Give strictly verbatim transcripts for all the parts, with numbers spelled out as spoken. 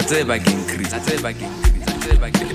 tseba ke increase a tseba ke increase a tseba ke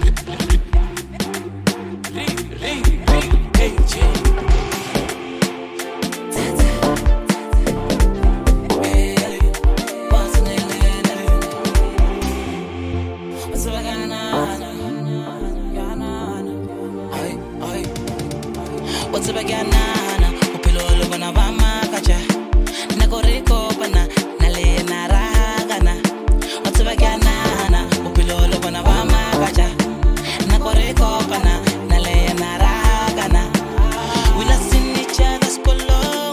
What's up again? Upilo lo bana vama kacha na koriko bana nale na ragana. What's up again? Upilo lo bana vama kacha na koriko bana nale na ragana. We not seen each other's color.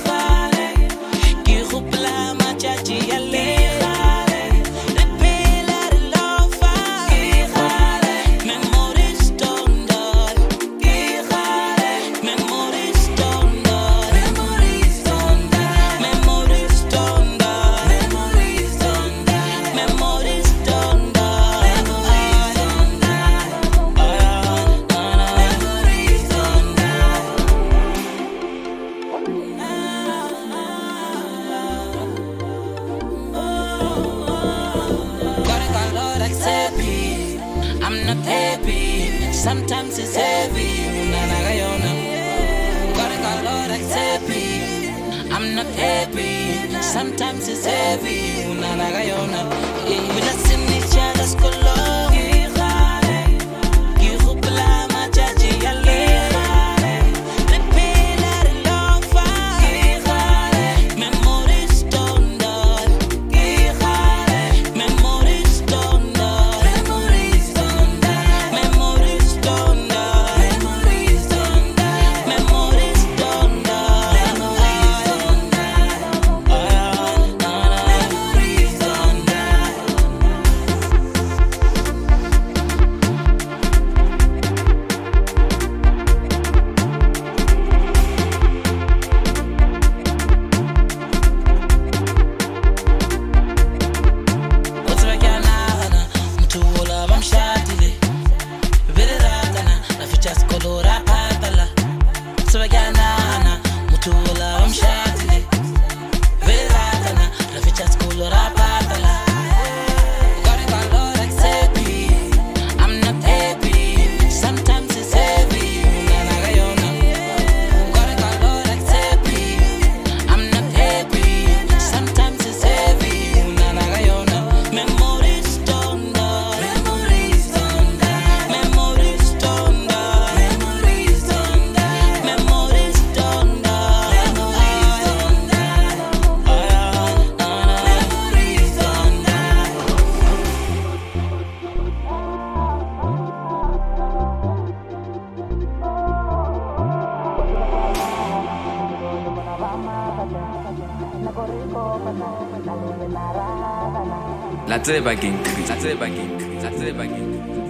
Ki khupla ma chachi yale. I'm not happy, sometimes it's heavy. Gotta call Lord, accept me. I'm not happy, sometimes it's heavy. We not seen each other's color. La tseba ke increase a tseba ke increase a tseba ke increase